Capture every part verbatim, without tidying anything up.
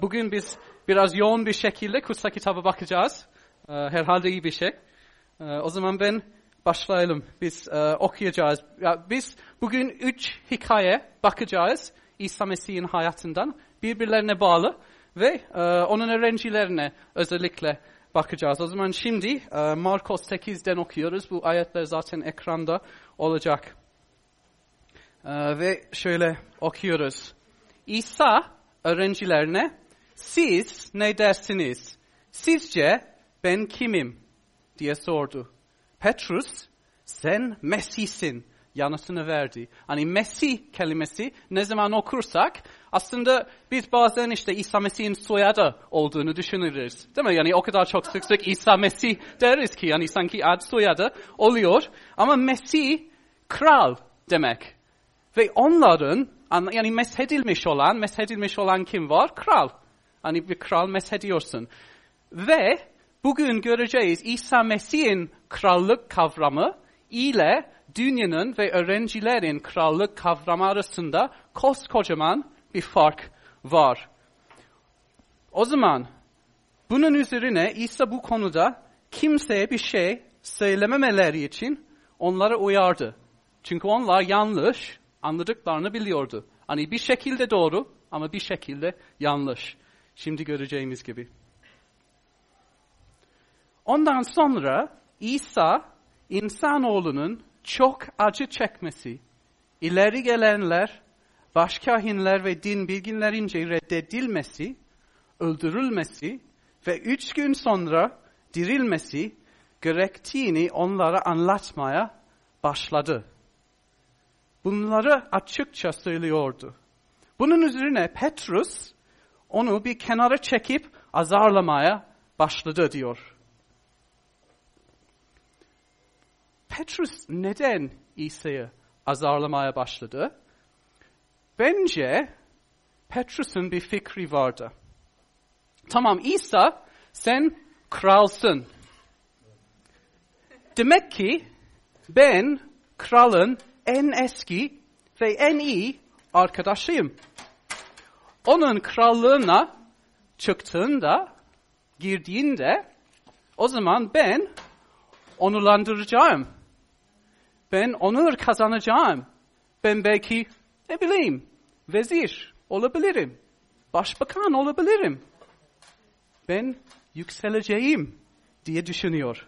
Bugün biz biraz yoğun bir şekilde kutsal kitaba bakacağız. Ee, herhalde iyi bir şey. Ee, o zaman ben başlayalım. Biz e, okuyacağız. Ya, biz bugün üç hikaye bakacağız İsa Mesih'in hayatından. Birbirlerine bağlı ve e, onun öğrencilerine özellikle bakacağız. O zaman şimdi e, Markos sekizden okuyoruz. Bu ayetler zaten ekranda olacak. E, ve şöyle okuyoruz. İsa öğrencilerine, siz ne dersiniz? Sizce ben kimim? Diye sordu. Petrus, sen Mesih'sin yanıtını verdi. Hani Mesih kelimesi ne zaman okursak aslında biz bazen işte İsa Mesih'in soyadı olduğunu düşünürüz. Değil mi? Yani o kadar çok sık sık İsa Mesih deriz ki yani sanki ad soyadı oluyor. Ama Mesih kral demek. Ve onların yani meshedilmiş olan, meshedilmiş olan kim var? Kral. Hani bir kral meshediyorsun. Ve bugün göreceğiz İsa Mesih'in krallık kavramı ile dünyanın ve öğrencilerin krallık kavramı arasında koskocaman bir fark var. O zaman bunun üzerine İsa bu konuda kimseye bir şey söylememeleri için onları uyardı. Çünkü onlar yanlış anladıklarını biliyordu. Hani bir şekilde doğru ama bir şekilde yanlış. Şimdi göreceğimiz gibi. Ondan sonra İsa, insanoğlunun çok acı çekmesi, ileri gelenler, başkahinler ve din bilginlerince reddedilmesi, öldürülmesi ve üç gün sonra dirilmesi gerektiğini onlara anlatmaya başladı. Bunları açıkça söylüyordu. Bunun üzerine Petrus onu bir kenara çekip azarlamaya başladı diyor. Petrus neden İsa'yı azarlamaya başladı? Bence Petrus'un bir fikri vardı. Tamam İsa sen kralsın. Demek ki ben kralın en eski ve en iyi arkadaşıyım. Onun krallığına çıktığında, girdiğinde o zaman ben onurlandıracağım. Ben onur kazanacağım. Ben belki ne bileyim vezir olabilirim. Başbakan olabilirim. Ben yükseleceğim diye düşünüyor.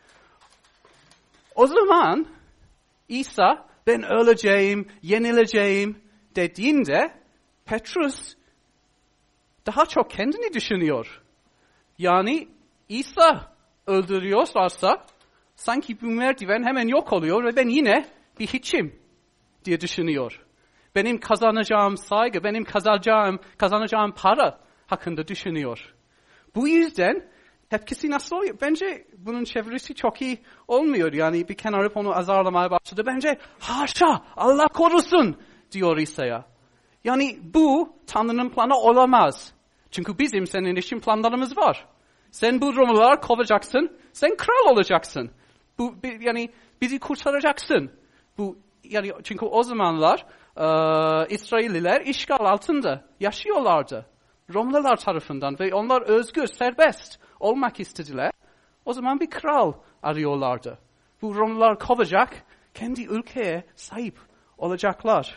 O zaman İsa ben öleceğim, yenileceğim dediğinde Petrus daha çok kendini düşünüyor. Yani İsa öldürüyorlarsa sanki bu merdiven hemen yok oluyor ve ben yine bir hiçim diye düşünüyor. Benim kazanacağım saygı, benim kazanacağım, kazanacağım para hakkında düşünüyor. Bu yüzden tepkisi nasıl oluyor? Bence bunun çevresi çok iyi olmuyor. Yani bir kenara onu azarlamaya başladı. Bence haşa Allah korusun diyor İsa'ya. Yani bu Tanrı'nın planı olamaz. Çünkü bizim senin için planlarımız var. Sen bu Romalıları kovacaksın. Sen kral olacaksın. Bu yani bizi kurtaracaksın. Bu yani çünkü o zamanlar e, İsrailliler işgal altında yaşıyorlardı. Romalılar tarafından ve onlar özgür, serbest olmak istediler. O zaman bir kral arıyorlardı. Bu Romalılar kovacak, kendi ülkeye sahip olacaklar.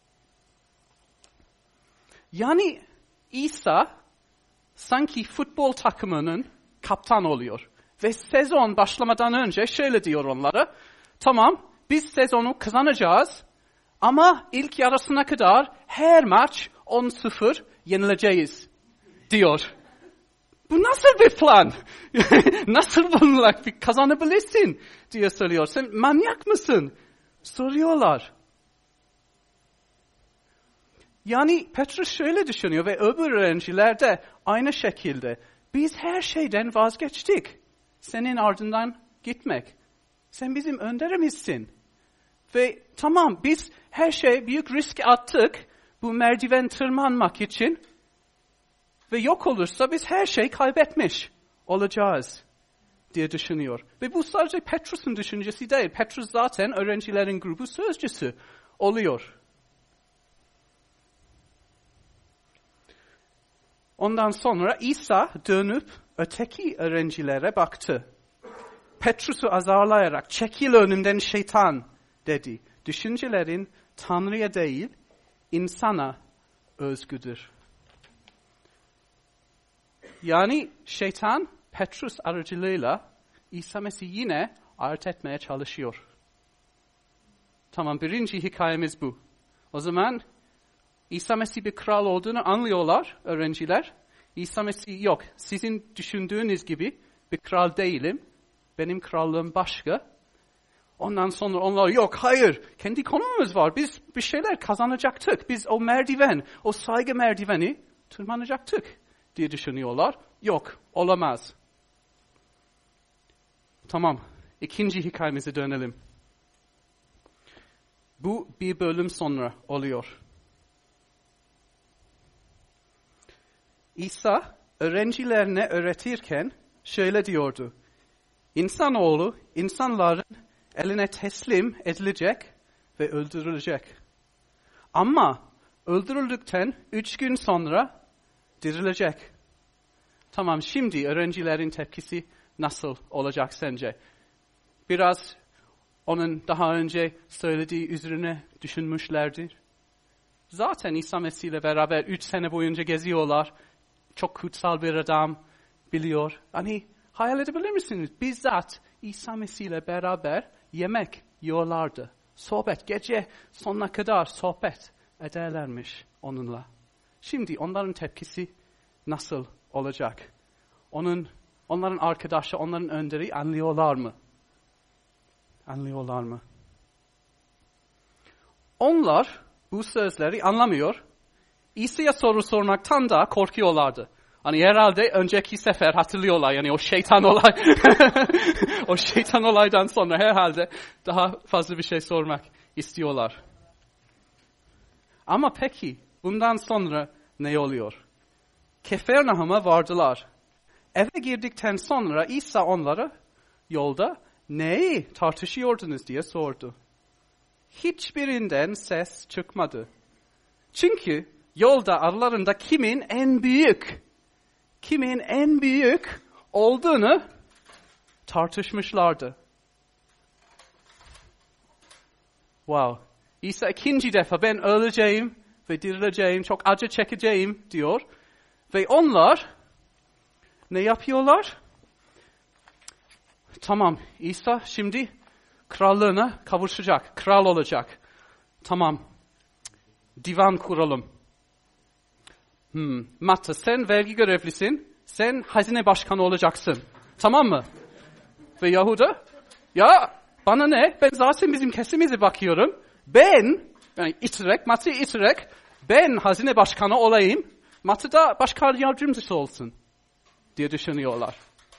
Yani İsa sanki futbol takımının kaptan oluyor. Ve sezon başlamadan önce şöyle diyor onlara. Tamam biz sezonu kazanacağız ama ilk yarısına kadar her maç on sıfır yenileceğiz diyor. Bu nasıl bir plan? Nasıl bununla kazanabilirsin diye söylüyor. Sen manyak mısın? Soruyorlar. Yani Petrus şöyle düşünüyor ve öbür öğrenciler de aynı şekilde. Biz her şeyden vazgeçtik. Senin ardından gitmek. Sen bizim önderimizsin. Ve tamam biz her şey büyük risk attık bu merdiven tırmanmak için. Ve yok olursa biz her şey kaybetmiş olacağız diye düşünüyor. Ve bu sadece Petrus'un düşüncesi değil. Petrus zaten öğrencilerin grubu sözcüsü oluyor. Ondan sonra İsa dönüp öteki öğrencilere baktı. Petrus'u azarlayarak çekil önümden şeytan dedi. Düşüncelerin Tanrı'ya değil insana özgüdür. Yani şeytan Petrus aracılığıyla İsa Mesih yine ayırt etmeye çalışıyor. Tamam, birinci hikayemiz bu. O zaman İsa Mesih bir kral olduğunu anlıyorlar öğrenciler. İsa Mesih yok, sizin düşündüğünüz gibi bir kral değilim. Benim krallığım başka. Ondan sonra onlar yok, hayır, kendi konumumuz var. Biz bir şeyler kazanacaktık. Biz o merdiven, o saygı merdiveni tırmanacaktık diye düşünüyorlar. Yok, olamaz. Tamam, ikinci hikayemize dönelim. Bu bir bölüm sonra oluyor. İsa öğrencilerine öğretirken şöyle diyordu. İnsanoğlu insanların eline teslim edilecek ve öldürülecek. Ama öldürüldükten üç gün sonra dirilecek. Tamam, şimdi öğrencilerin tepkisi nasıl olacak sence? Biraz onun daha önce söylediği üzerine düşünmüşlerdir. Zaten İsa Mesih ile beraber üç sene boyunca geziyorlar. Çok kutsal bir adam biliyor. Hani hayal edebilir misiniz? Bizzat İsa Mesih ile beraber yemek yiyorlardı. Sohbet, gece sonuna kadar sohbet ederlermiş onunla. Şimdi onların tepkisi nasıl olacak? Onun, onların arkadaşı, onların önderi anlıyorlar mı? Anlıyorlar mı? Onlar bu sözleri anlamıyor. İsa'ya soru sormaktan da korkuyorlardı. Hani herhalde önceki sefer hatırlıyorlar, yani o şeytan olay, o şeytan olaydan sonra herhalde daha fazla bir şey sormak istiyorlar. Ama peki bundan sonra ne oluyor? Kefernahum'a vardılar. Eve girdikten sonra İsa onlara yolda neyi tartışıyordunuz diye sordu. Hiçbirinden ses çıkmadı. Çünkü yolda aralarında kimin en büyük, kimin en büyük olduğunu tartışmışlardı. Wow. İsa ikinci defa ben öleceğim ve dirileceğim, çok acı çekeceğim diyor. Ve onlar ne yapıyorlar? Tamam, İsa şimdi krallığına kavuşacak, kral olacak. Tamam, divan kuralım. Hmm. Matta, sen vergi görevlisin, sen hazine başkanı olacaksın. Tamam mı? Ve Yahuda, ya bana ne? Ben zaten bizim kesimize bakıyorum. Ben, yani itirek, Matta'yı itirek, ben hazine başkanı olayım. Matta da başkan yardımcısı olsun diye düşünüyorlar.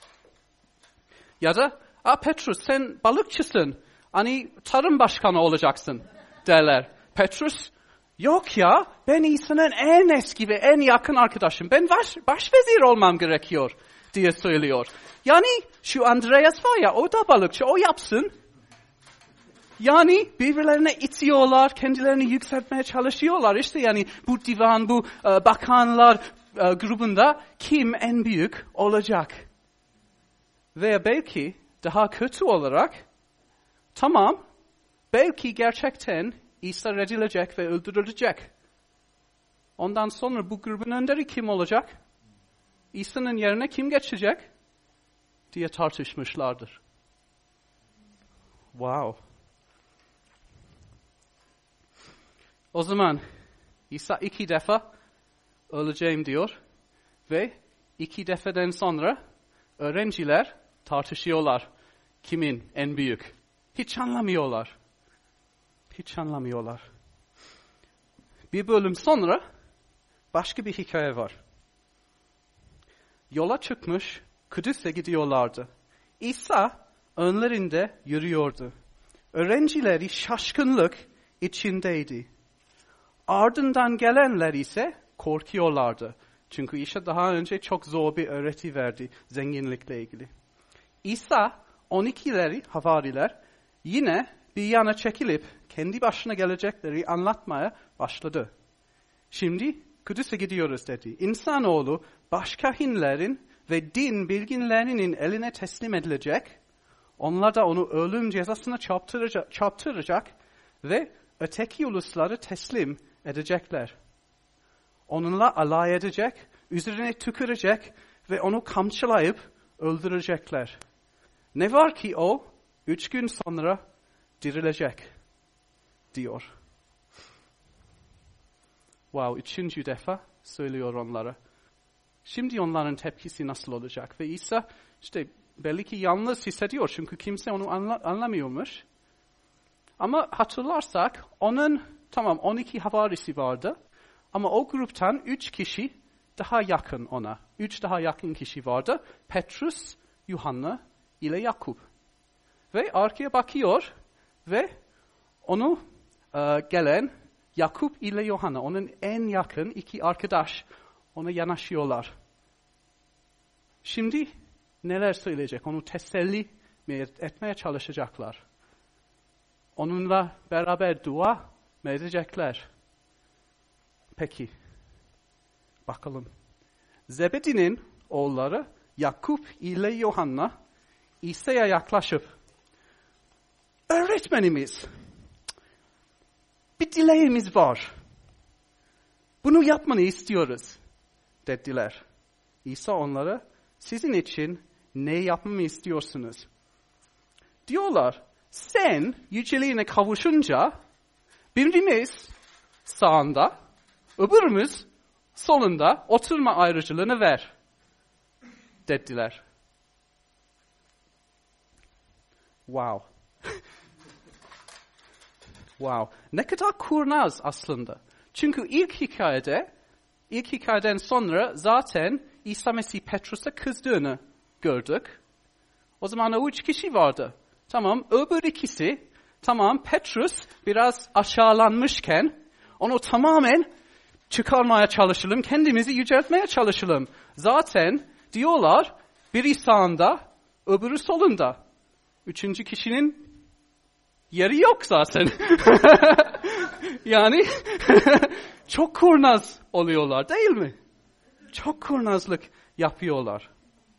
Ya da, a Petrus sen balıkçısın, hani tarım başkanı olacaksın derler. Petrus, yok ya, ben İsa'nın en eski ve en yakın arkadaşım. Ben baş, başvezir olmam gerekiyor diye söylüyor. Yani şu Andreas var ya, o da balıkçı, o yapsın. Yani birbirlerine itiyorlar, kendilerini yükseltmeye çalışıyorlar. İşte yani bu divan, bu e, bakanlar e, grubunda kim en büyük olacak? Veya belki daha kötü olarak, tamam, belki gerçekten İsa reddilecek ve öldürülecek. Ondan sonra bu grubun önderi kim olacak? İsa'nın yerine kim geçecek? Diye tartışmışlardır. Wow. O zaman İsa iki defa öleceğim diyor ve iki defadan sonra öğrenciler tartışıyorlar. Kimin en büyük? Hiç anlamıyorlar. Hiç anlamıyorlar. Bir bölüm sonra başka bir hikaye var. Yola çıkmış, Kudüs'e gidiyorlardı. İsa önlerinde yürüyordu. Öğrencileri şaşkınlık içindeydi. Ardından gelenler ise korkuyorlardı. Çünkü İsa daha önce çok zor bir öğreti verdi zenginlikle ilgili. İsa on ikileri, havariler yine bir yana çekilip kendi başına gelecekleri anlatmaya başladı. Şimdi Kudüs'e gidiyoruz dedi. İnsanoğlu başkahinlerin ve din bilginlerinin eline teslim edilecek. Onlar da onu ölüm cezasına çarptıracak, çarptıracak ve öteki ulusları teslim edecekler. Onunla alay edecek, üzerine tükürecek ve onu kamçılayıp öldürecekler. Ne var ki o üç gün sonra dirilecek diyor. Wow, üçüncü defa söylüyor onlara. Şimdi onların tepkisi nasıl olacak? Ve İsa işte belli ki yalnız hissediyor çünkü kimse onu anla, anlamıyormuş. Ama hatırlarsak onun tamam on iki havarisi vardı ama o gruptan üç kişi daha yakın ona. Üç daha yakın kişi vardı. Petrus, Yuhanna ile Yakup. Ve arkaya bakıyor ve onu e, gelen Yakup ile Yuhanna, onun en yakın iki arkadaş ona yanaşıyorlar. Şimdi neler söyleyecek? Onu teselli etmeye çalışacaklar. Onunla beraber dua mı edecekler? Peki, bakalım. Zebedi'nin oğulları Yakup ile Yuhanna İsa'ya yaklaşıp, öğretmenimiz, bir dileğimiz var. Bunu yapmanı istiyoruz, dediler. İsa onlara, sizin için ne yapmamı istiyorsunuz? Diyorlar, sen yüceliğine kavuşunca birimiz sağında, öbürümüz solunda oturma ayrıcılığını ver, dediler. Wow. Wow. Ne kadar kurnaz aslında. Çünkü ilk hikayede, ilk hikayeden sonra zaten İsa Mesih Petrus'a kızdığını gördük. O zaman o üç kişi vardı. Tamam, öbür ikisi, tamam Petrus biraz aşağılanmışken onu tamamen çıkarmaya çalışalım, kendimizi yüceltmeye çalışalım. Zaten diyorlar biri sağında, öbürü solunda. Üçüncü kişinin yeri yok zaten. Yani çok kurnaz oluyorlar değil mi? Çok kurnazlık yapıyorlar.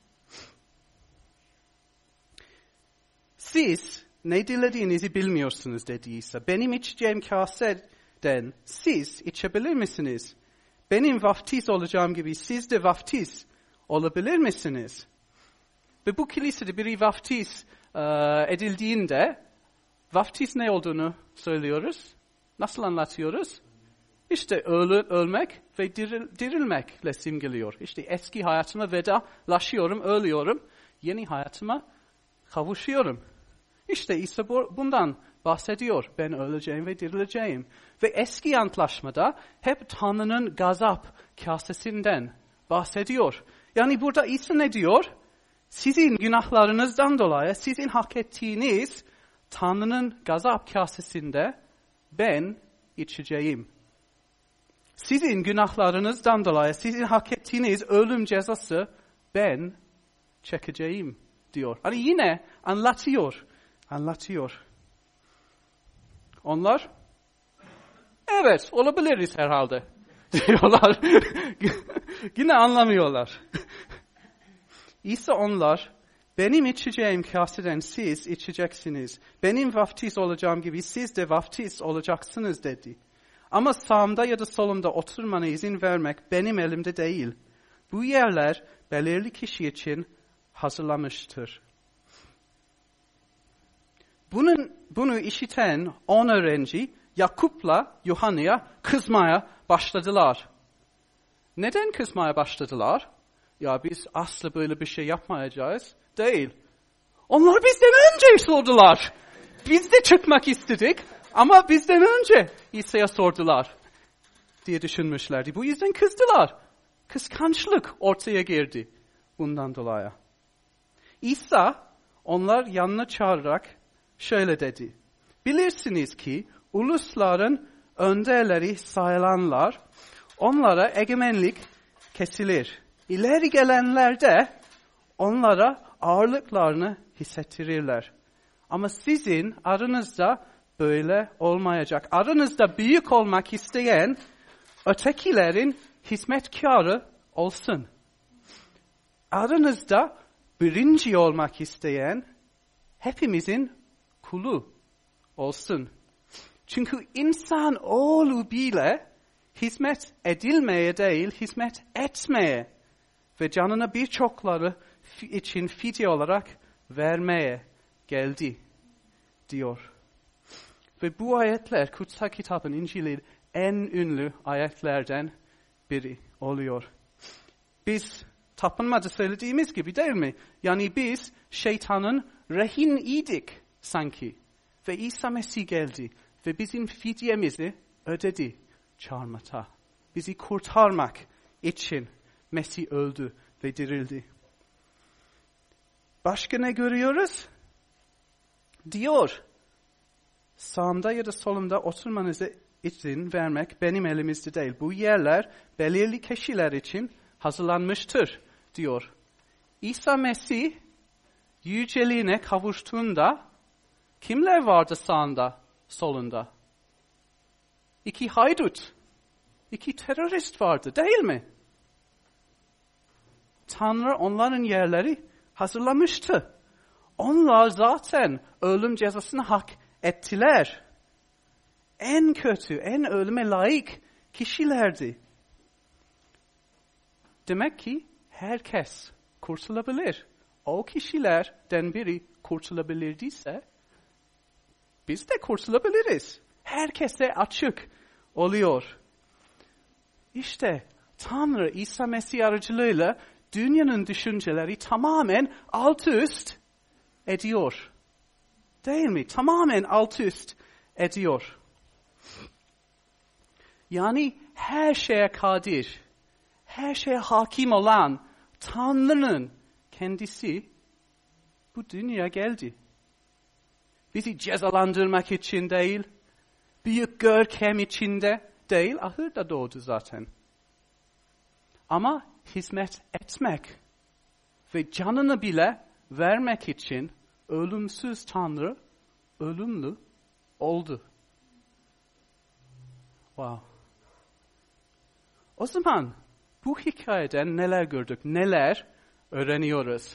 Siz ne dilediğinizi bilmiyorsunuz dedi İsa. Benim içeceğim kaseden siz içebilir misiniz? Benim vaftiz olacağım gibi siz de vaftiz olabilir misiniz? Ve bu kilisede biri vaftiz e, edildiğinde vaftiz ne olduğunu söylüyoruz. Nasıl anlatıyoruz? İşte ölü, ölmek ve diril, dirilmekle simgeliyor. İşte eski hayatıma vedalaşıyorum, ölüyorum. Yeni hayatıma kavuşuyorum. İşte İsa bundan bahsediyor. Ben öleceğim ve dirileceğim. Ve eski antlaşmada hep Tanrı'nın gazap kasesinden bahsediyor. Yani burada İsa ne diyor? Sizin günahlarınızdan dolayı sizin hak ettiğiniz Tanrı'nın gazap kasesinde ben içeceğim. Sizin günahlarınızdan dolayı sizin hak ettiğiniz ölüm cezası ben çekeceğim diyor. Hani yine anlatıyor. Anlatıyor. Onlar evet olabiliriz herhalde diyorlar. Yine anlamıyorlar. İsa onlar benim içeceğim kaseden siz içeceksiniz. Benim vaftiz olacağım gibi siz de vaftiz olacaksınız dedi. Ama sağımda ya da solumda oturmana izin vermek benim elimde değil. Bu yerler belirli kişi için hazırlanmıştır. Bunun, bunu işiten on öğrenci Yakup'la Yuhanna'ya kızmaya başladılar. Neden kızmaya başladılar? Ya biz asla böyle bir şey yapmayacağız. Değil. Onlar bizden önce sordular. Biz de çıkmak istedik ama bizden önce İsa'ya sordular diye düşünmüşlerdi. Bu yüzden kızdılar. Kıskançlık ortaya girdi bundan dolayı. İsa onlar yanına çağırarak şöyle dedi. Bilirsiniz ki ulusların önderleri sayılanlar onlara egemenlik kesilir. İleri gelenler de onlara ağırlıklarını hissettirirler. Ama sizin aranızda böyle olmayacak. Aranızda büyük olmak isteyen ötekilerin hizmetkarı olsun. Aranızda birinci olmak isteyen hepimizin kulu olsun. Çünkü insan oğlu bile hizmet edilmeye değil, hizmet etmeye ve canını birçokları için fidye olarak vermeye geldi diyor. Ve bu ayetler kutsal kitabın İncil'in en ünlü ayetlerden biri oluyor. Biz tapınmada söylediğimiz gibi değil mi? Yani biz şeytanın rehiniydik sanki. Ve İsa Mesih geldi ve bizim fidyemizi ödedi çarmıhta. Bizi kurtarmak için Mesih öldü ve dirildi. Başka ne görüyoruz? Diyor, sağımda ya da solumda oturmanıza izin vermek benim elimizde değil. Bu yerler belirli kişiler için hazırlanmıştır diyor. İsa Mesih yüceliğine kavuştuğunda kimler vardı sağında, solunda? İki haydut, iki terörist vardı değil mi? Tanrı onların yerleri hazırlamıştı. Onlar zaten ölüm cezasını hak ettiler. En kötü, en ölüme layık kişilerdi. Demek ki herkes kurtulabilir. O kişilerden biri kurtulabilirdiyse biz de kurtulabiliriz. Herkese açık oluyor. İşte Tanrı İsa Mesih aracılığıyla dünyanın düşünceleri tamamen alt üst ediyor. Değil mi? Tamamen alt üst ediyor. Yani her şeye kadir, her şeye hakim olan Tanrı'nın kendisi bu dünyaya geldi. Bizi cezalandırmak için değil, büyük görkem içinde değil, ahırda doğdu zaten. Ama hizmet etmek ve canını bile vermek için ölümsüz Tanrı ölümlü oldu. Wow. O zaman bu hikayeden neler gördük, neler öğreniyoruz?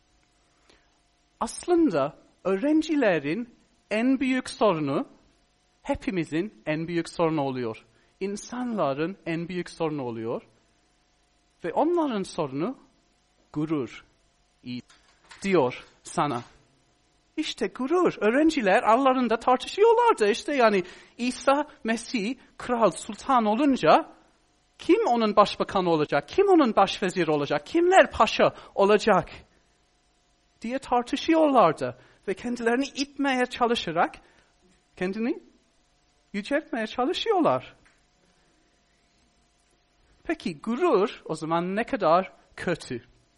Aslında öğrencilerin en büyük sorunu, hepimizin en büyük sorunu oluyor. İnsanların en büyük sorunu oluyor. Ve onların sorunu gurur diyor sana. İşte gurur. Öğrenciler aralarında tartışıyorlardı. İşte yani İsa Mesih kral, sultan olunca kim onun başbakanı olacak? Kim onun başveziri olacak? Kimler paşa olacak? Diye tartışıyorlardı. Ve kendilerini itmeye çalışarak kendini yüceltmeye çalışıyorlar. Peki gurur o zaman ne kadar kötü?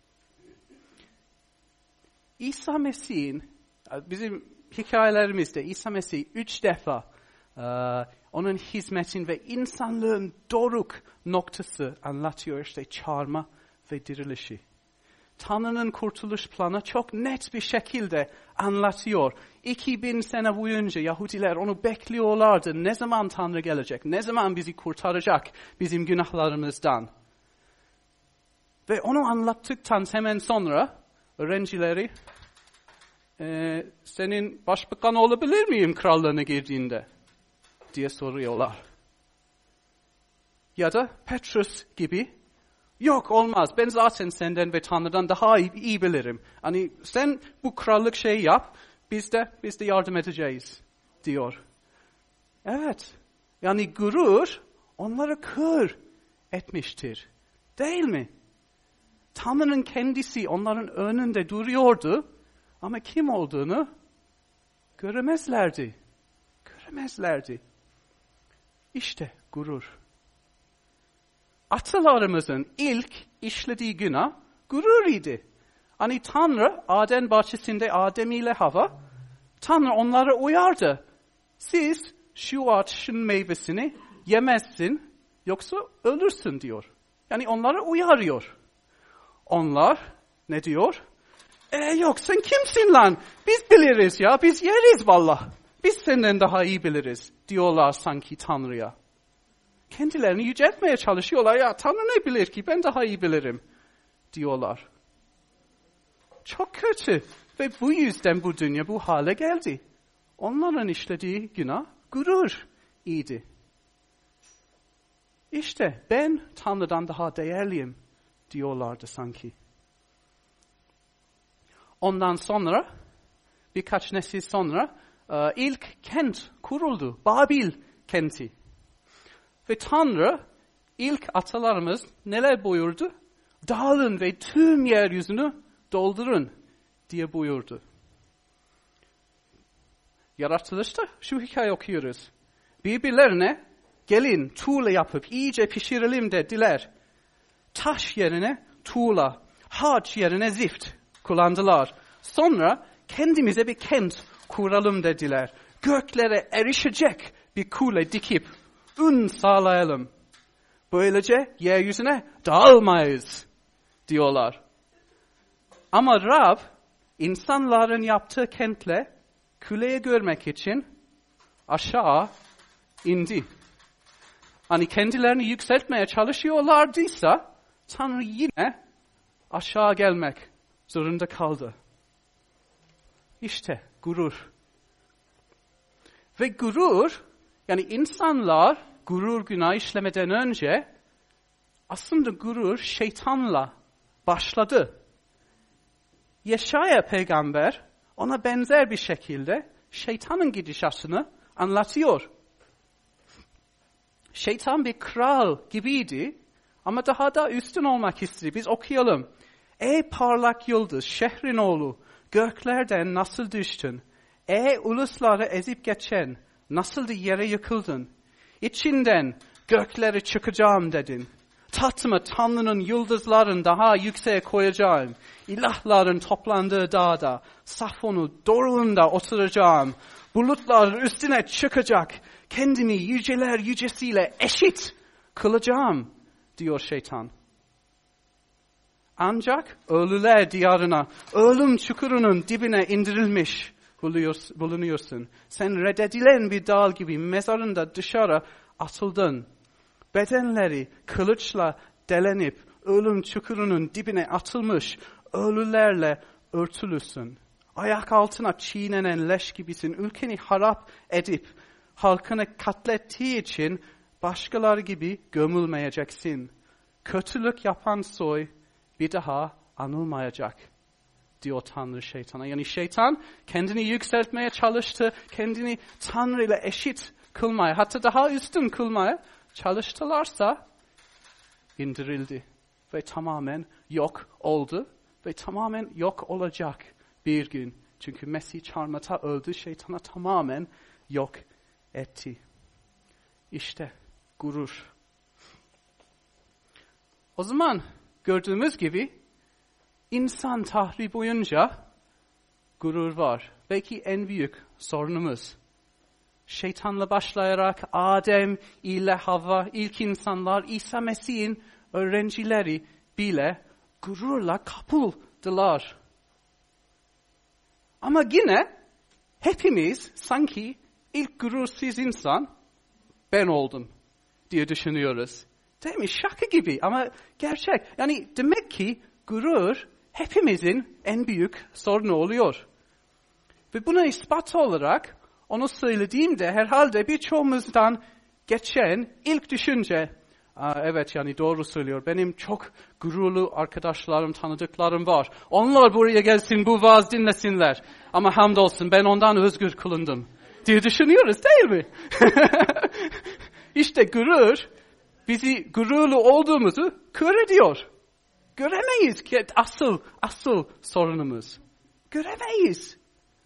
İsa Mesih'in, bizim hikayelerimizde İsa Mesih üç defa e, onun hizmetin ve insanlığın doruk noktası anlatıyor, işte çağırma ve dirilişi. Tanrı'nın kurtuluş planı çok net bir şekilde anlatıyor. iki bin sene boyunca Yahudiler onu bekliyorlardı. Ne zaman Tanrı gelecek? Ne zaman bizi kurtaracak bizim günahlarımızdan? Ve onu anlattıktan hemen sonra öğrencileri e, senin başbakan olabilir miyim krallığına girdiğinde? Diye soruyorlar. Ya da Petrus gibi yok olmaz. Ben zaten senden ve Tanrı'dan daha iyi, iyi bilirim. Hani sen bu krallık şeyi yap, biz de biz de yardım edeceğiz diyor. Evet. Yani gurur onları kör etmiştir. Değil mi? Tanrı'nın kendisi onların önünde duruyordu ama kim olduğunu göremezlerdi. Göremezlerdi. İşte gurur. Atalarımızın ilk işlediği günah gurur idi. Hani Tanrı Aden bahçesinde Adem ile Hava, Tanrı onları uyardı. Siz şu ağaçın meyvesini yemezsin yoksa ölürsün diyor. Yani onları uyarıyor. Onlar ne diyor? E yok sen kimsin lan? Biz biliriz ya, biz yeriz valla. Biz senden daha iyi biliriz diyorlar sanki Tanrı'ya. Kendilerini yüceltmeye çalışıyorlar. Ya Tanrı ne bilir ki, ben daha iyi bilirim diyorlar. Çok kötü. Ve bu yüzden bu dünya bu hale geldi. Onların işlediği günah gurur idi. İşte ben Tanrı'dan daha değerliyim diyorlardı sanki. Ondan sonra, birkaç nesil sonra ilk kent kuruldu. Babil kenti. Ve Tanrı ilk atalarımız neler buyurdu? Dağılın ve tüm yeryüzünü doldurun diye buyurdu. Yaratılışta şu hikaye okuyoruz. Birbirlerine gelin tuğla yapıp iyice pişirelim dediler. Taş yerine tuğla, harç yerine zift kullandılar. Sonra kendimize bir kent kuralım dediler. Göklere erişecek bir kule dikip ün sağlayalım. Böylece yeryüzüne dağılmayız diyorlar. Ama Rab insanların yaptığı kentle kuleyi görmek için aşağı indi. Hani kendilerini yükseltmeye çalışıyorlardıysa Tanrı yine aşağı gelmek zorunda kaldı. İşte gurur. Ve gurur, yani insanlar gurur günah işlemeden önce aslında gurur şeytanla başladı. Yeşaya peygamber ona benzer bir şekilde şeytanın gidişatını anlatıyor. Şeytan bir kral gibiydi ama daha da üstün olmak istedi. Biz okuyalım. Ey parlak yıldız, şehrin oğlu, göklerden nasıl düştün? Ey ulusları ezip geçen, nasıl da yere yıkıldın? İçinden gökleri çıkacağım dedin. Tahtımı Tanrı'nın yıldızların daha yükseğe koyacağım. İlahların toplandığı dağda, Safonu doruğunda oturacağım. Bulutlar üstüne çıkacak. Kendimi yüceler yücesiyle eşit kılacağım diyor şeytan. Ancak ölüler diyarına, ölüm çukurunun dibine indirilmiş bulunuyorsun. Sen reddedilen bir dal gibi mezarında dışarı atıldın. Bedenleri kılıçla delenip ölüm çukurunun dibine atılmış ölülerle örtülüsün. Ayak altına çiğnenen leş gibisin. Ülkeni harap edip halkını katlettiği için başkaları gibi gömülmeyeceksin. Kötülük yapan soy bir daha anılmayacak diyor Tanrı şeytana. Yani şeytan kendini yükseltmeye çalıştı. Kendini Tanrı ile eşit kılmaya, hatta daha üstün kılmaya çalıştılarsa indirildi. Ve tamamen yok oldu. Ve tamamen yok olacak bir gün. Çünkü Mesih çarmıhta öldü. Şeytana tamamen yok etti. İşte gurur. O zaman gördüğümüz gibi insan tarihi boyunca gurur var. Belki en büyük sorunumuz. Şeytanla başlayarak Adem ile Havva, ilk insanlar, İsa Mesih'in öğrencileri bile gururla kapıldılar. Ama yine hepimiz sanki ilk gurursuz insan ben oldum diye düşünüyoruz. Değil mi? Şaka gibi ama gerçek. Yani demek ki gurur hepimizin en büyük sorunu oluyor. Ve buna ispat olarak onu söylediğimde herhalde birçoğumuzdan geçen ilk düşünce, evet yani doğru söylüyor. Benim çok gururlu arkadaşlarım, tanıdıklarım var. Onlar buraya gelsin, bu vaaz dinlesinler. Ama hamdolsun ben ondan özgür kılındım diye düşünüyoruz değil mi? İşte gurur bizi gururlu olduğumuzu kör ediyor. Göremeyiz ki asıl, asıl sorunumuz. Göremeyiz.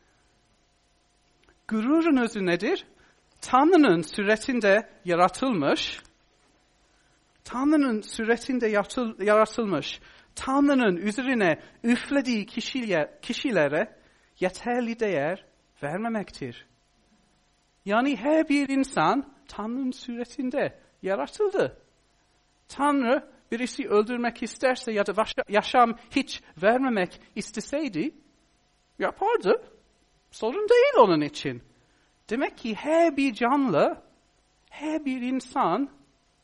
Gururun özü nedir? Tanrı'nın suretinde yaratılmış, Tanrı'nın suretinde yaratılmış, Tanrı'nın üzerine üflediği kişiye, kişilere yeterli değer vermemektir. Yani her bir insan Tanrı'nın suretinde yaratıldı. Tanrı birisi öldürmek isterse ya da yaşam hiç vermemek isteseydi yapardı. Sorun değil onun için. Demek ki her bir canlı, her bir insan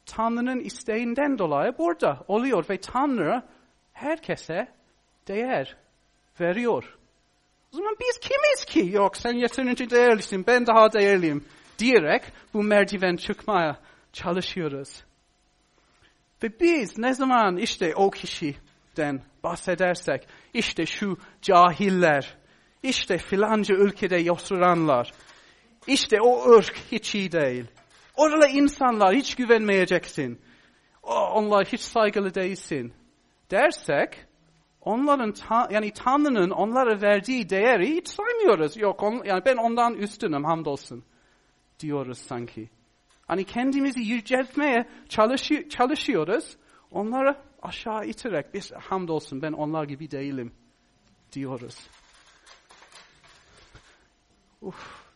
Tanrı'nın isteğinden dolayı burada oluyor ve Tanrı herkese değer veriyor. O zaman biz kimiz ki? Yok sen yeterince değerlisin, ben daha değerliyim diyerek bu merdiven çıkmaya çalışıyoruz. Ve biz ne zaman işte o kişiden bahsedersek, işte şu cahiller, işte filanca ülkede oturanlar, işte o ırk hiç iyi değil. Orada insanlar hiç güvenmeyeceksin. Onlar hiç saygılı değilsin dersek, onların yani Tanrı'nın onlara verdiği değeri hiç saymıyoruz. Yok on, yani ben ondan üstünüm hamdolsun diyoruz sanki. Hani kendimizi yüceltmeye çalışı, çalışıyoruz. Onları aşağı iterek biz hamdolsun ben onlar gibi değilim diyoruz. Uf.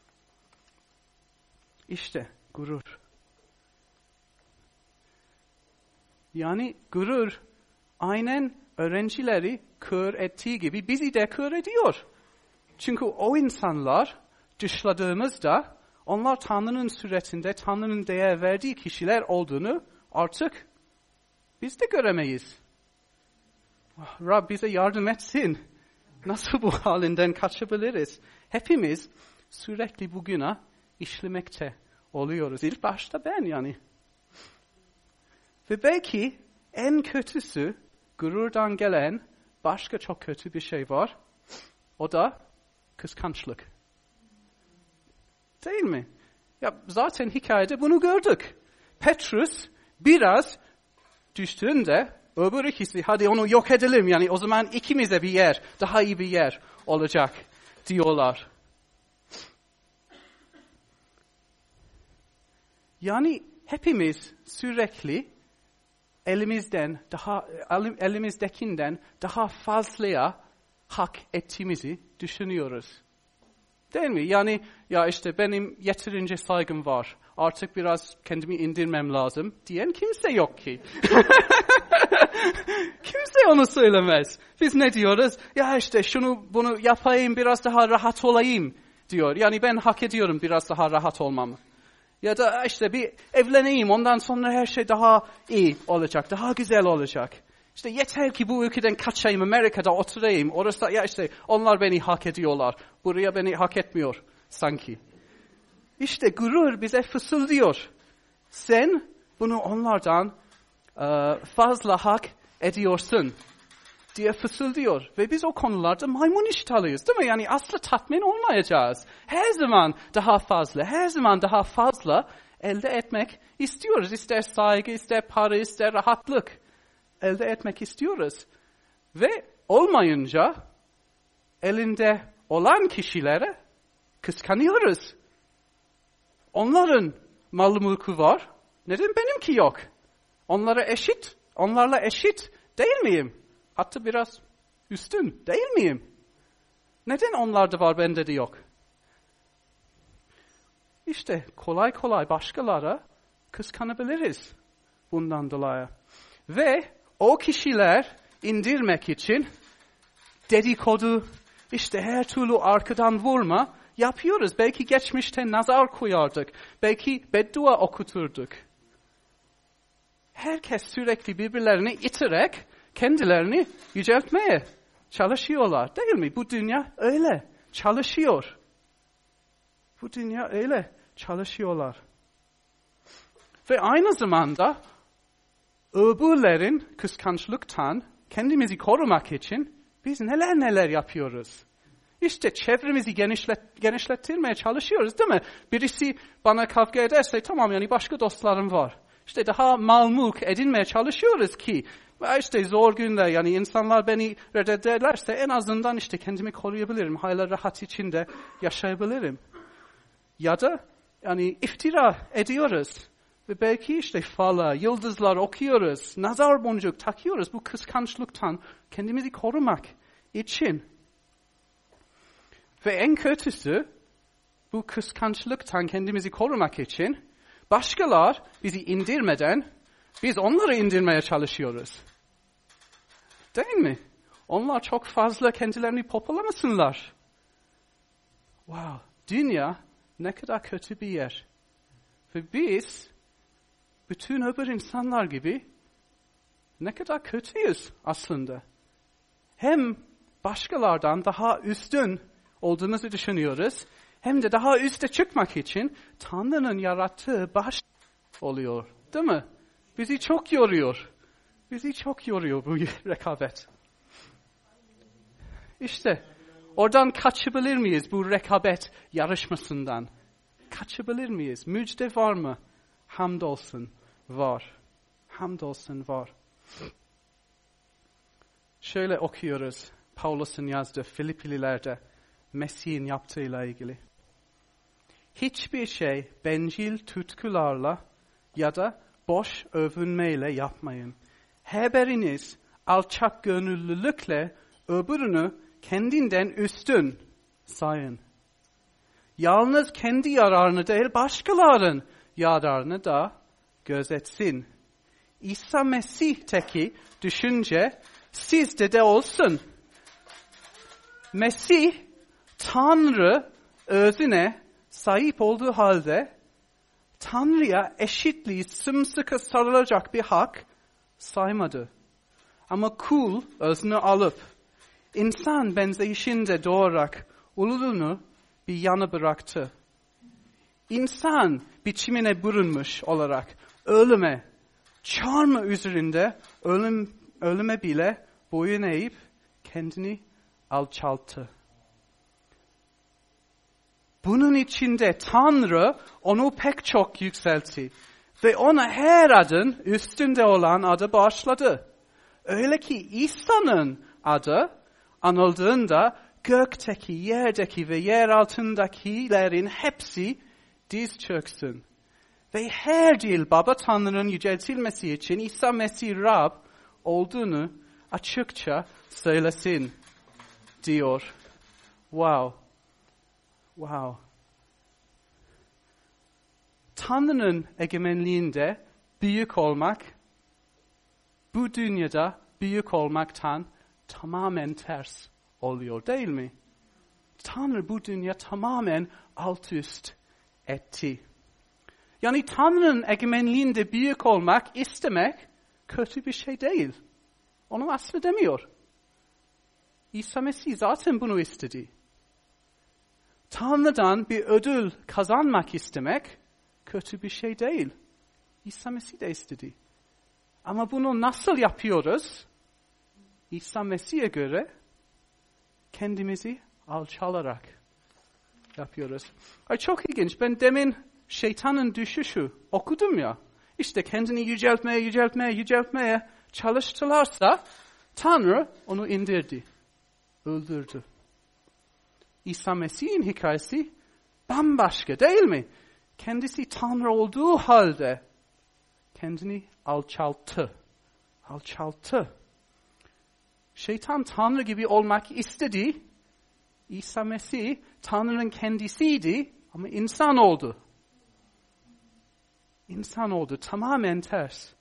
İşte gurur. Yani gurur aynen öğrencileri kör ettiği gibi bizi de kör ediyor. Çünkü o insanlar dışladığımızda onlar Tanrı'nın suretinde, Tanrı'nın değer verdiği kişiler olduğunu artık biz de göremeyiz. Rab bize yardım etsin. Nasıl bu halinden kaçabiliriz? Hepimiz sürekli bu günah işlemekte oluyoruz. İlk başta ben yani. Ve belki en kötüsü gururdan gelen başka çok kötü bir şey var. O da kıskançlık. Değil mi? Ya zaten hikayede bunu gördük. Petrus biraz düştüğünde öbür ikisi hadi onu yok edelim. Yani o zaman ikimize bir yer, daha iyi bir yer olacak diyorlar. Yani hepimiz sürekli elimizden daha elimizdekinden daha fazlaya hak ettiğimizi düşünüyoruz. Değil mi? Yani ya işte benim yeterince saygım var. Artık biraz kendimi indirmem lazım diyen kimse yok ki. Kimse onu söylemez. Biz ne diyoruz? Ya işte şunu bunu yapayım biraz daha rahat olayım diyor. Yani ben hak ediyorum biraz daha rahat olmamı. Ya da işte bir evleneyim ondan sonra her şey daha iyi olacak, daha güzel olacak. İşte yeter ki bu ülkeden kaçayım, Amerika'da oturayım. Orası ya işte onlar beni hak ediyorlar. Buraya beni hak etmiyor sanki. İşte gurur bize fısıldıyor. Sen bunu onlardan fazla hak ediyorsun diye fısıldıyor. Ve biz o konularda maymun iştahlıyız değil mi? Yani asla tatmin olmayacağız. Her zaman daha fazla, her zaman daha fazla elde etmek istiyoruz. İster saygı, ister para, ister rahatlık elde etmek istiyoruz. Ve olmayınca elinde olan kişilere kıskanıyoruz. Onların mal mülkü var. Neden benimki yok? Onlara eşit, onlarla eşit değil miyim? Hatta biraz üstün değil miyim? Neden onlarda var bende de yok? İşte kolay kolay başkalara kıskanabiliriz bundan dolayı. Ve o kişiler indirmek için dedikodu, işte her türlü arkadan vurma yapıyoruz. Belki geçmişte nazar koyardık. Belki beddua okuturduk. Herkes sürekli birbirlerini iterek kendilerini yüceltmeye çalışıyorlar. Değil mi? Bu dünya öyle çalışıyor. Bu dünya öyle çalışıyorlar. Ve aynı zamanda öbürlerin kıskançlıktan kendimizi korumak için biz neler neler yapıyoruz. İşte çevremizi genişlet, genişlettirmeye çalışıyoruz değil mi? Birisi bana kavga ederse tamam yani başka dostlarım var. İşte daha mal mülk edinmeye çalışıyoruz ki işte zor günler yani insanlar beni reddederlerse en azından işte kendimi koruyabilirim. Hala rahat içinde yaşayabilirim. Ya da yani iftira ediyoruz. Ve belki işte fala, yıldızlar okuyoruz, nazar boncuk takıyoruz bu kıskançlıktan kendimizi korumak için. Ve en kötüsü bu kıskançlıktan kendimizi korumak için başkalar bizi indirmeden biz onları indirmeye çalışıyoruz. Değil mi? Onlar çok fazla kendilerini popolamasınlar. Wow, dünya ne kadar kötü bir yer. Ve biz bütün öbür insanlar gibi ne kadar kötüyüz aslında. Hem başkalardan daha üstün olduğumuzu düşünüyoruz, hem de daha üste çıkmak için Tanrı'nın yarattığı baş oluyor, değil mi? Bizi çok yoruyor. Bizi çok yoruyor bu rekabet. İşte oradan kaçabilir miyiz bu rekabet yarışmasından? Kaçabilir miyiz? Müjde var mı? Hamdolsun var. Hamdolsun var. Şöyle okuyoruz Paulus'un yazdığı Filiplililerde Mesih'in yaptığıyla ilgili. Hiçbir şey bencil tutkularla ya da boş övünmeyle yapmayın. Her biriniz alçak gönüllülükle öbürünü kendinden üstün sayın. Yalnız kendi yararını değil başkalarının yararını da gözetsin. İsa Mesih'teki düşünce sizde de olsun. Mesih Tanrı özüne sahip olduğu halde Tanrı'ya eşitliği sımsıkı sarılacak bir hak saymadı. Ama kul özünü alıp insan benzeyişinde doğarak ululuğunu bir yana bıraktı. İnsan biçimine bürünmüş olarak ölüme, çarmıha üzerinde ölüm, ölüme bile boyun eğip kendini alçalttı. Bunun içinde Tanrı onu pek çok yükseltti ve ona her adın üstünde olan adı bağışladı. Öyle ki İsa'nın adı anıldığında gökteki, yerdeki ve yer altındakilerin hepsi diz çöksün. Ve her dil Baba Tanrı'nın yüceltilmesi için İsa Mesih Rab olduğunu açıkça söylesin diyor. Wow. Wow. Tanrı'nın egemenliğinde büyük olmak, bu dünyada büyük olmaktan tamamen ters oluyor değil mi? Tanrı bu dünya tamamen alt üst etti. Yani Tanrı'nın egemenliğinde büyük olmak istemek kötü bir şey değil. Onu asla demiyor. İsa Mesih zaten bunu istedi. Tanrı'dan bir ödül kazanmak istemek kötü bir şey değil. İsa Mesih de istedi. Ama bunu nasıl yapıyoruz? İsa Mesih'e göre kendimizi alçalarak yapıyoruz. Ay çok ilginç. Ben demin şeytanın düşüşü okudum ya. İşte kendini yüceltmeye, yüceltmeye, yüceltmeye çalıştılarsa Tanrı onu indirdi, öldürdü. İsa Mesih'in hikayesi bambaşka değil mi? Kendisi Tanrı olduğu halde kendini alçalttı. Alçalttı. Şeytan Tanrı gibi olmak istedi. İsa Mesih Tanrı'nın kendisiydi ama insan oldu. İnsan oldu. Tamamen ters.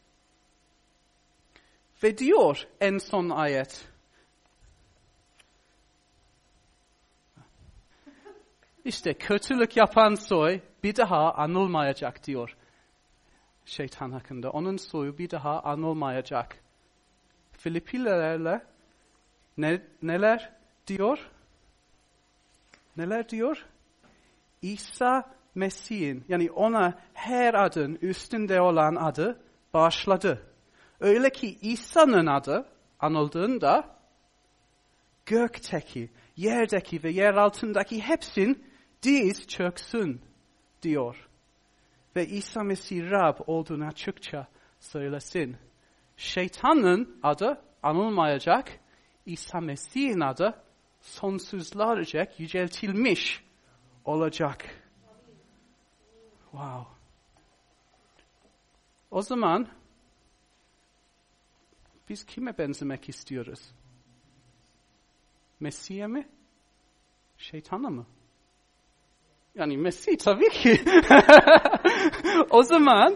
Ve diyor en son ayet. İşte kötülük yapan soy bir daha anılmayacak diyor. Şeytan hakkında. Onun soyu bir daha anılmayacak. Filiplilerle ne, neler diyor? Neler diyor? İsa Mesih'in, yani ona her adın üstünde olan adı bağışladı. Öyle ki İsa'nın adı anıldığında gökteki, yerdeki ve yer altındaki hepsin diz çöksün diyor. Ve İsa Mesih Rab olduğunu açıkça söylesin. Şeytanın adı anılmayacak, İsa Mesih'in adı sonsuzlarca yüceltilmiş olacak. Wow. O zaman biz kime benzemek istiyoruz? Mesih'e mi? Şeytana mı? Yani Mesih tabii ki. O zaman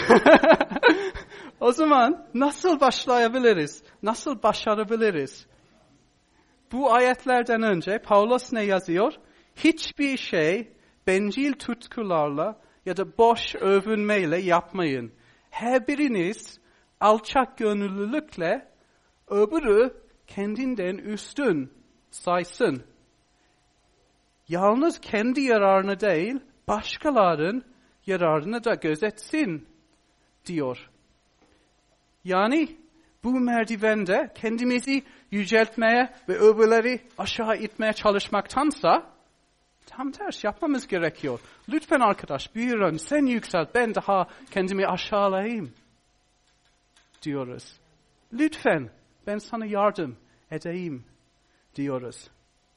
o zaman nasıl başlayabiliriz? Nasıl başarabiliriz? Bu ayetlerden önce Paulus ne yazıyor? Hiçbir şey bencil tutkularla ya da boş övünmeyle yapmayın. her biriniz alçak gönüllülükle öbürü kendinden üstün saysın. Yalnız kendi yararını değil, başkalarının yararını da gözetsin diyor. Yani bu merdivende kendimizi yüceltmeye ve öbürleri aşağı itmeye çalışmaktansa tam tersi yapmamız gerekiyor. Lütfen arkadaş buyurun sen yüksel, ben daha kendimi aşağılayayım diyoruz. Lütfen ben sana yardım edeyim diyoruz.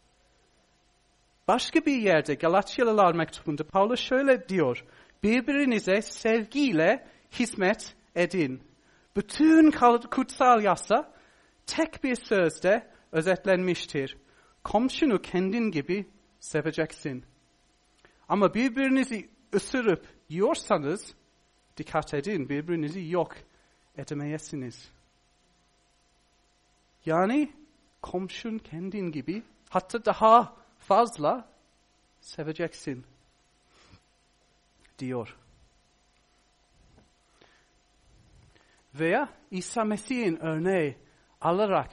Başka bir yerde Galatyalılar mektubunda Paulus şöyle diyor. Birbirinize sevgiyle hizmet edin. Bütün kutsal yasa tek bir sözde özetlenmiştir. Komşunu kendin gibi seveceksin. Ama birbirinizi ısırıp yiyorsanız dikkat edin, birbirinizi yok edemeyesiniz. Yani komşun kendin gibi, hatta daha fazla seveceksin diyor. Veya İsa Mesih'in örneği alarak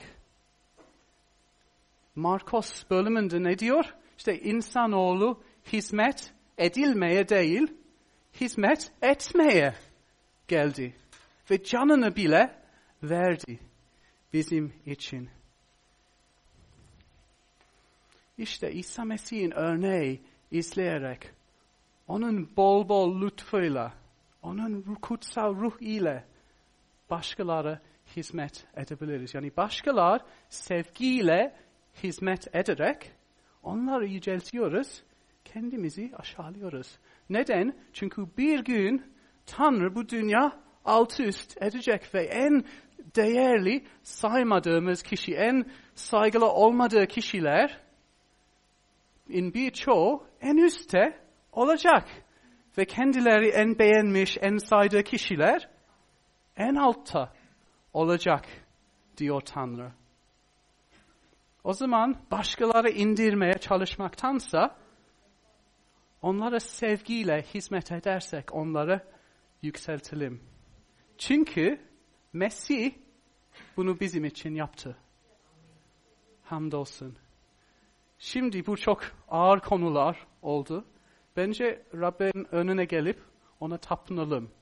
Markos bölümünde ne diyor? İşte insanoğlu hizmet edilmeye değil, hizmet etmeye geldi. Ve canını bile verdi bizim için. İşte İsa Mesih'in örneği izleyerek, onun bol bol lütfuyla, onun kutsal ruh ile başkaları hizmet edebiliriz. Yani başkalar sevgiyle hizmet ederek onları yüceltiyoruz, kendimizi aşağılıyoruz. Neden? Çünkü bir gün Tanrı bu dünya alt üst edecek ve en değerli saymadığımız kişi, en saygılı olmadığı kişiler in birçoğu en üstte olacak. Ve kendileri en beğenmiş, en saydığı kişiler en altta olacak diyor Tanrı. O zaman başkaları indirmeye çalışmaktansa onlara sevgiyle hizmet edersek onları yükseltelim. Çünkü Mesih bunu bizim için yaptı. Hamdolsun. Şimdi bu çok ağır konular oldu. Bence Rabbin önüne gelip ona tapınalım.